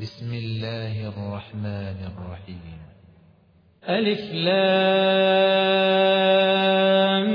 بسم الله الرحمن الرحيم. ألف لام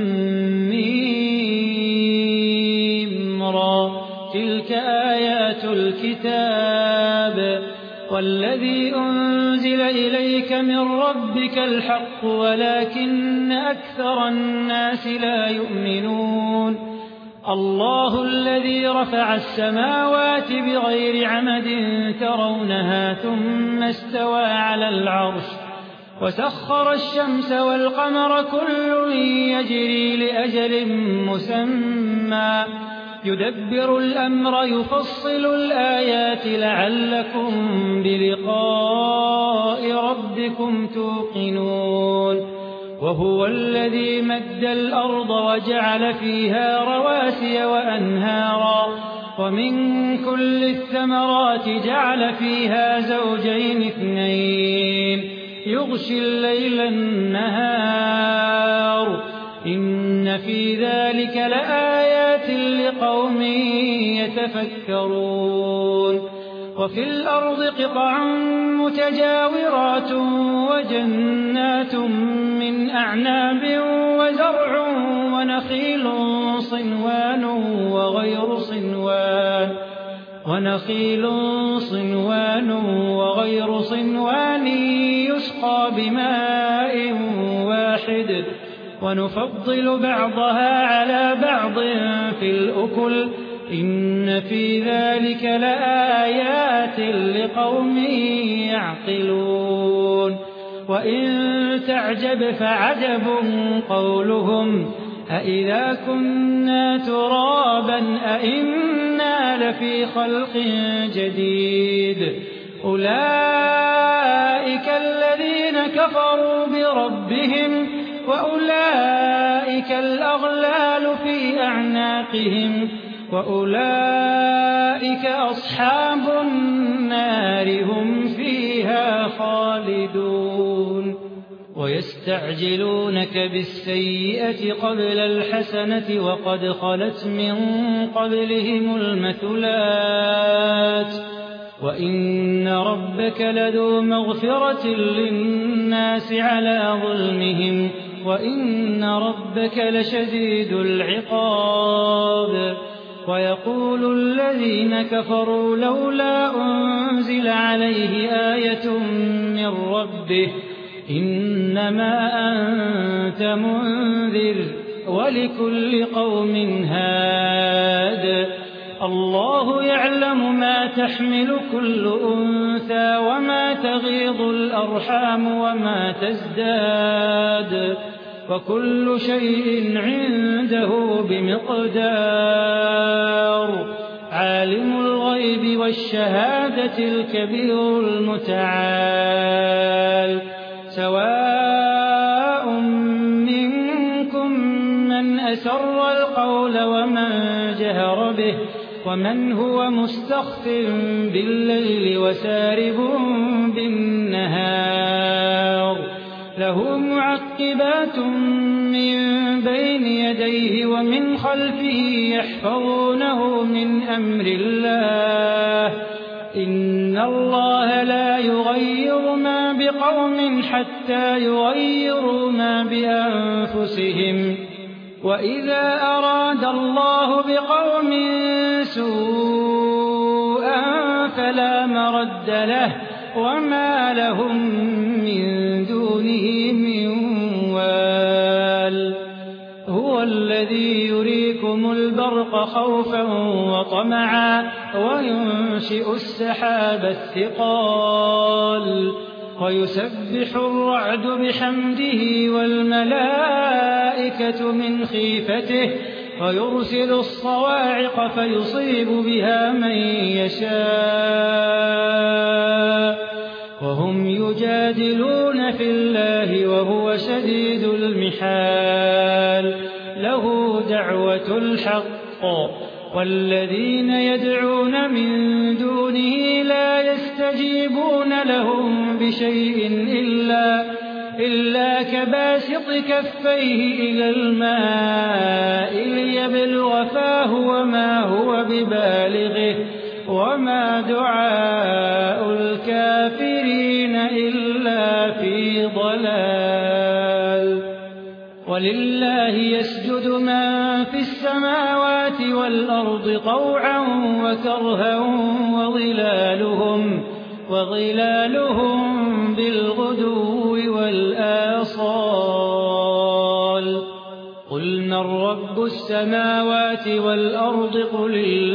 ميم را تلك آيات الكتاب والذي أنزل إليك من ربك الحق ولكن أكثر الناس لا يؤمنون. الله الذي رفع السماوات بغير عمد ترونها ثم استوى على العرش وسخر الشمس والقمر كل يجري لأجل مسمى يدبر الأمر يفصل الآيات لعلكم بلقاء ربكم توقنون. وهو الذي مد الأرض وجعل فيها رواسي وأنهارا ومن كل الثمرات جعل فيها زوجين اثنين يغشي الليل النهار إن في ذلك لآيات لقوم يتفكرون. وفي الأرض قطع متجاورات وجنات من أعناب وزرع ونخيل صنوان وغير صنوان يسقى بماء واحد ونفضل بعضها على بعض في الأكل إن في ذلك لآيات لقوم يعقلون. وإن تعجب فعجب قولهم أإذا كنا ترابا أإنا لفي خلق جديد أولئك الذين كفروا بربهم وأولئك الأغلال في أعناقهم وأولئك أصحاب النار هم فيها خالدون. ويستعجلونك بالسيئة قبل الحسنة وقد خلت من قبلهم المثلات وإن ربك لذو مغفرة للناس على ظلمهم وإن ربك لشديد العقاب. ويقول الذين كفروا لولا أنزل عليه آية من ربه إنما أنت منذر ولكل قوم هاد. الله يعلم ما تحمل كل أنثى وما تغيض الأرحام وما تزداد وكل شيء عنده بمقدار. عالم الغيب والشهادة الكبير المتعال. سواء منكم من أسر القول ومن جهر به ومن هو مستخف بالليل وسارب بالنهار له معقبات من بين يديه ومن خلفه يحفظونه من أمر الله إن الله لا يغير ما بقوم حتى يغيروا ما بأنفسهم وإذا أراد الله بقوم سوءا فلا مرد له وما لهم من دونه من وال. هو الذي يريكم البرق خوفا وطمعا وينشئ السحاب الثقال ويسبح الرعد بحمده والملائكة من خيفته ويرسل الصواعق فيصيب بها من يشاء وهم يجادلون في الله وهو شديد المحال. له دعوة الحق والذين يدعون من دونه لا يستجيبون لهم بشيء إلا كباسط كفيه إلى الماء ليبلغ فاه وما هو ببالغه وما دعاء ولله يسجد من في السماوات والأرض طوعا وكرها وظلالهم بالغدو والآصال قل من رب السماوات والأرض قل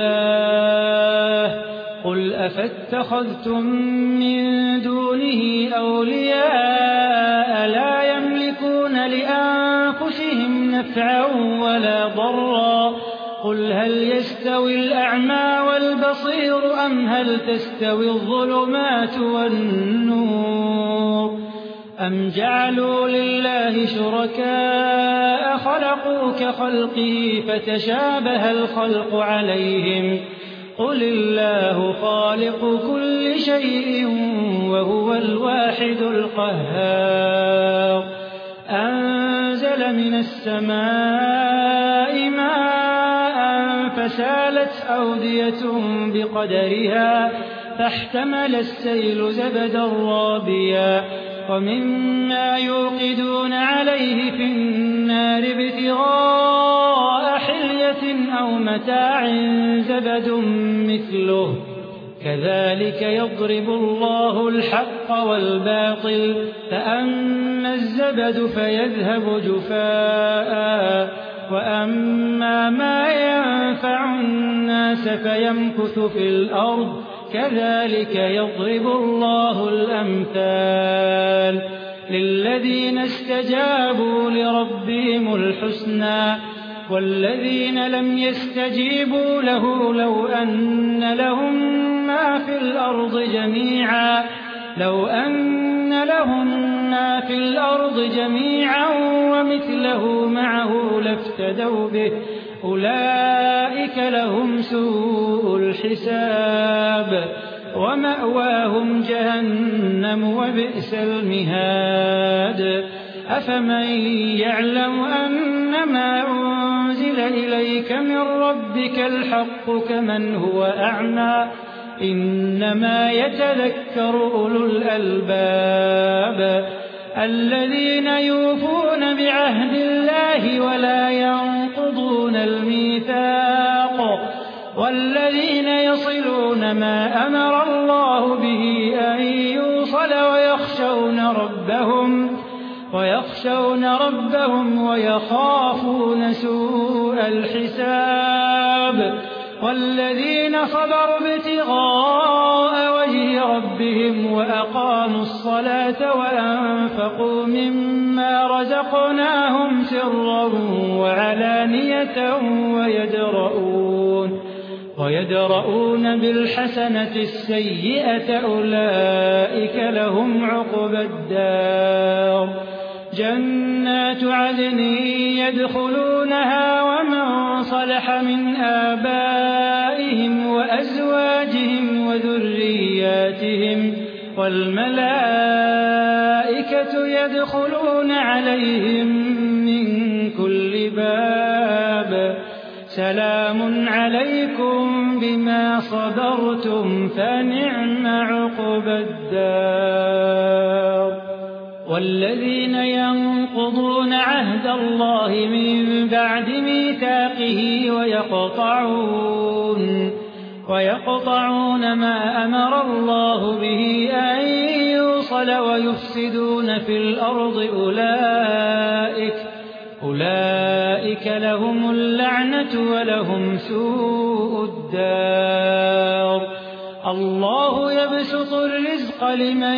الله قل أفاتخذتم من دونه أولياء لا يملكون لأنفسهم نفعا ولا ضرا قل هل يستوي الأعمى والبصير أم هل تستوي الظلمات والنور أم جعلوا لله شركاء خلقوا كخلقه فتشابه الخلق عليهم قل الله خالق كل شيء وهو الواحد القهار أنزل من السماء ماء فسالت أودية بقدرها فاحتمل السيل زبدا رابيا ومما يوقدون عليه في النار ابتغاء حلية أو متاع زبد مثله كذلك يضرب الله الحق والباطل فأما الزبد فيذهب جفاء وأما ما ينفع الناس فيمكث في الأرض كذلك يضرب الله الأمثال للذين استجابوا لربهم الحسنى والذين لم يستجيبوا له لو أن لهم ما في الأرض جميعا ومثله معه لافتدوا به أولئك لهم سوء الحساب ومأواهم جهنم وبئس المهاد أفمن يعلم أنما أنزل إليك من ربك الحق كمن هو أعمى إنما يتذكر أولو الألباب الذين يوفون بعهد الله ولا ينقضون الميثاق والذين يصلون ما أمر الله به أن يوصل ويخشون ربهم ويخافون سوء الحساب والذين صبروا ابتغاء وجه ربهم وأقاموا الصلاة وأنفقوا مما رزقناهم سرا وعلانية ويدرؤون بالحسنة السيئة أولئك لهم عقبى الدار جنات عدن يدخلونها ومن صلح من آبائهم وأزواجهم وذرياتهم والملائكة يدخلون عليهم من كل باب سلام عليكم بما صبرتم فنعم عقبى الدار والذين ينقضون عهد الله من بعد ميثاقه ويقطعون ما أمر الله به أن يوصل ويفسدون في الأرض أولئك لهم اللعنة ولهم سوء الدار الله يبسط الرزق لمن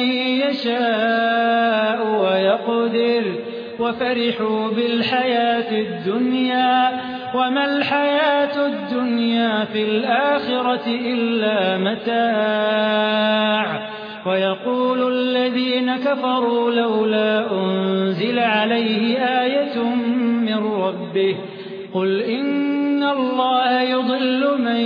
يشاء ويقدر وفرحوا بالحياة الدنيا وما الحياة الدنيا في الآخرة إلا متاع ويقول الذين كفروا لولا أنزل عليه آية من ربه قل إن الله يضل من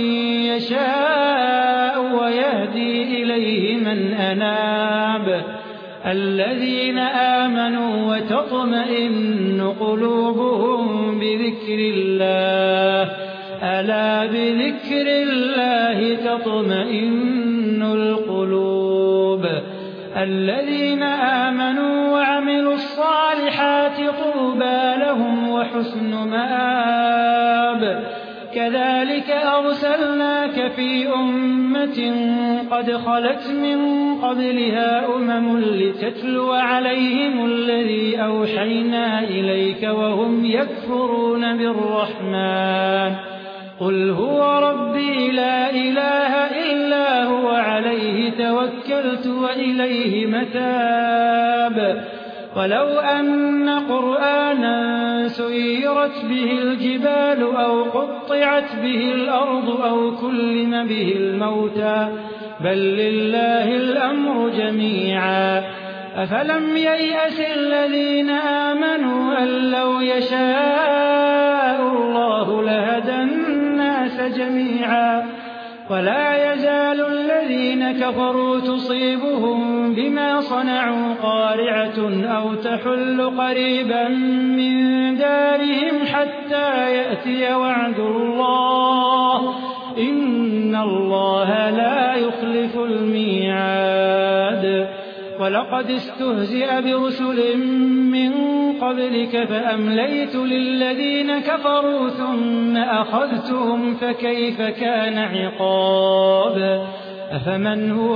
يشاء ويهدي إليه من أناب الذين آمنوا وتطمئن قلوبهم بذكر الله ألا بذكر الله تطمئن القلوب الذين آمنوا وعملوا الصالحات طوبى لهم وحسن مآب كذلك أرسلناك في أمة قد خلت من قبلها لتتلو عليهم الذي أوحينا إليك وهم يكفرون بالرحمن قل هو ربي لا إله إلا هو عليه توكلت وإليه متاب ولو أن قرآنا سيرت به الجبال أو قطعت به الأرض أو كلم به الموتى بل لله الأمر جميعا أفلم ييأس الذين آمنوا أن لو يشاء الله لهدى الناس جميعا ولا يزال الذين كفروا تصيبهم بما صنعوا قارعة أو تحل قريبا من دارهم حتى يأتي وعد الله إن الله لا يخلف الميعاد ولقد استهزئ برسل من قبلك فأمليت للذين كفروا ثم أخذتهم فكيف كان عقاب أفمن هو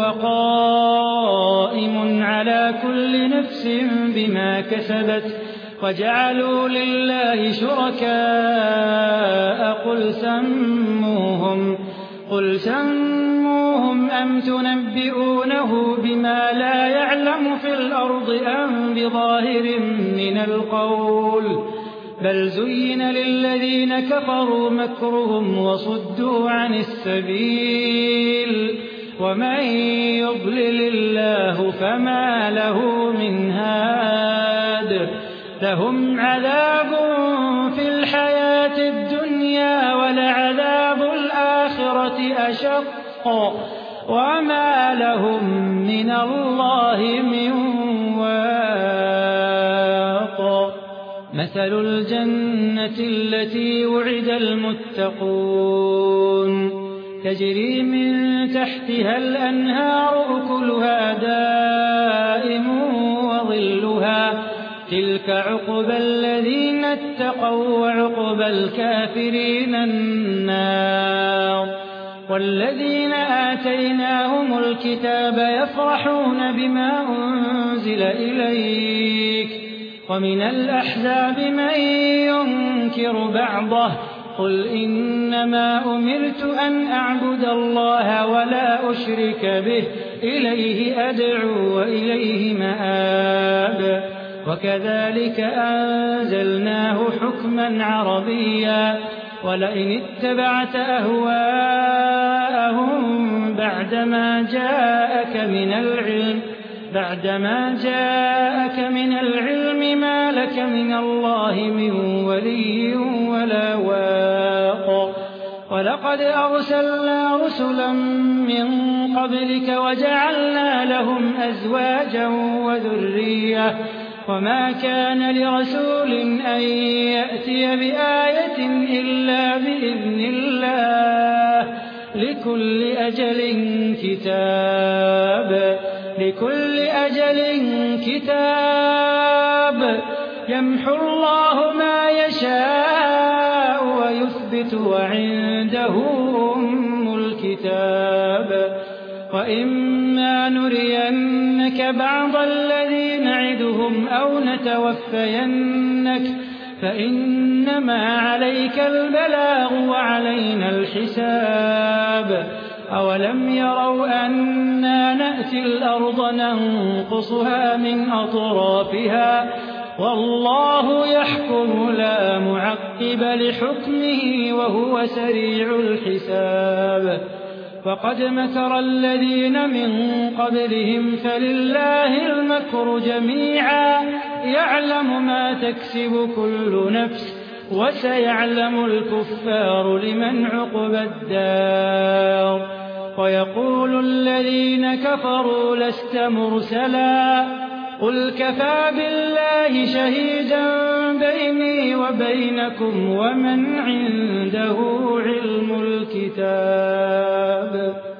قائم على كل نفس بما كسبت وجعلوا لله شركاء قل سموهم أم تنبئونه بما لا يعلم في الأرض أم بظاهر من القول بل زين للذين كفروا مكرهم وصدوا عن السبيل ومن يضلل الله فما له من هاد لهم عذاب في الحياة الدنيا ولعذاب الآخرة أشق وما لهم من الله من واق مثل الجنة التي وعد المتقون تجري من تحتها الأنهار أكلها دائم وظلها تلك عقبى الذين اتقوا وعقبى الكافرين النار والذين آتيناهم الكتاب يفرحون بما أنزل إليك ومن الأحزاب من ينكر بعضه قل إنما أمرت أن أعبد الله ولا أشرك به إليه أدعو وإليه مآب وكذا أنزلناه حكما عربيا ولئن اتبعت أهواءهم بعدما جاءك من العلم ما لك من الله من ولي ولا واق ولقد أرسلنا رسلا من قبلك وجعلنا لهم أزواجا وذرية وما كان لرسول أن يأتي بآية إلا بإذن الله لكل أجل كتاب يمحو الله ما يشاء ويثبت وعنده أم الكتاب وإما نرينك بعض الذي نعدهم أو نتوفينك فإنما عليك البلاغ وعلينا الحساب أولم يروا أنا نأتي الأرض ننقصها من أطرافها والله يحكم لا معقب لحكمه وهو سريع الحساب فقد مكر الذين من قبلهم فلله المكر جميعا يعلم ما تكسب كل نفس وسيعلم الكفار لمن عقبى الدار ويقول الذين كفروا لست مرسلا قل كفى بالله شهيدا بيني وبينكم ومن عنده علم الكتاب